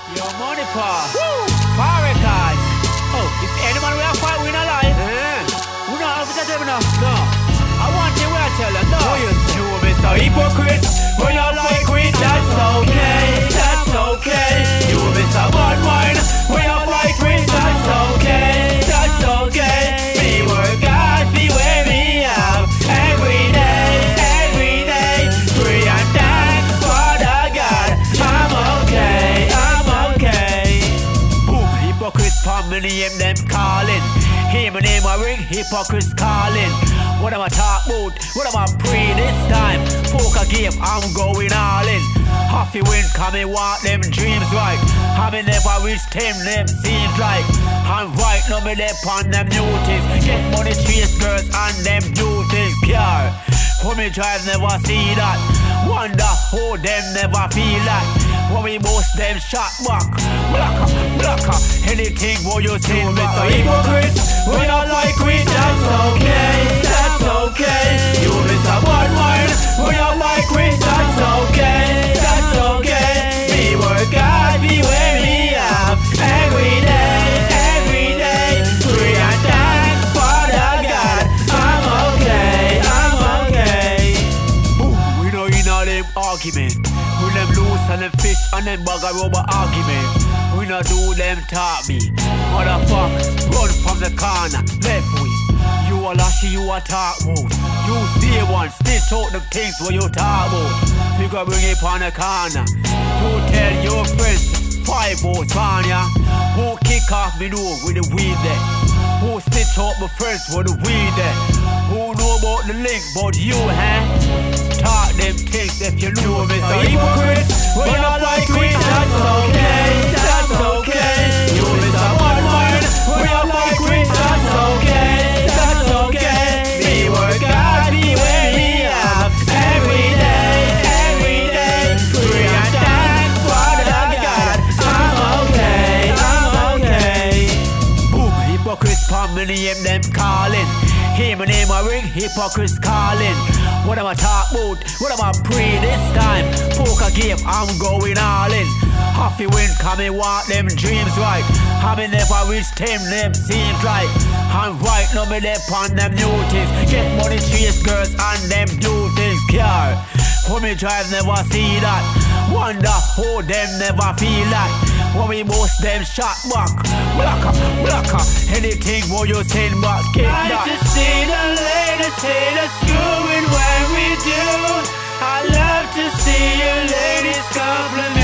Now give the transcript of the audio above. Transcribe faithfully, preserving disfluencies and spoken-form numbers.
Yo, money pa. Power records. Oh, if anyone we are fight, we not alive. Uh-huh. We not have to tell me now. No. I want you where I tell you. No. You do me so hypocrite. When you like it, that's okay. That's okay. You be so bad mind. When you like it, that's okay. That's okay. Me work hard, be where me out. Every day, every day. Pray and thank Father God. I'm okay. I'm okay. Boom, hypocrites palm me name them calling. Hear my name I ring, hypocrites calling. What am I talk about? What am I pray this time? Poker game, I'm going all in. Happy win, come and walk them dreams right. I me never reach ten, them seems like. I'm right, no me left on them notice. Get money, chase girls, and them do things pure. When me drive, never see that. Wonder how them never feel that. When we most them shot back. Blocker, blocker, anything what you say me so hypocrite. When you like it, that's okay. That's okay. You miss a bad mind. When you like it, that's okay. That's okay. Me work hard, be where me am. Every day, every day. Pray and thank Father God. I'm okay, I'm okay. Boom, we know you know them argument. We them loose and them fish and them bugger rubber argument. We not do them talk me. Motherfuck, run from the corner, left way. You a lashy, you a talk mode. You see one, stitch out the things where you talk about. You go bring it on the corner. You tell your friends, five votes on ya. Who kick off me door with the weed there? Who stitch out my friends with the weed there? Who know about the link but you, huh? Talk them things if you know me. So hypocrite, when you like it, that's okay. That's okay. You miss a bad mind. When you like it, that's okay. That's okay. Me work hard, be where me am. Every day, every day. Pray and thank Father God. I'm okay, I'm okay. Boom, hypocrites palm me name them calling. Hear my name I ring, hypocrites calling. What am I talk about? What am I pray this time? Poker game, I'm going all in. Happy win, come and walk them dreams right. I me never reach ten, them seems like. I'm right, no me left on them notice. Get money, chase girls, and them do things pure. When me drive, never see that. Wonder how them never feel that. When we most them shot back. Blocker, blocker, anything what you send back, get that. I just see the ladies hit us screwing when we do. I love to see you ladies compliment.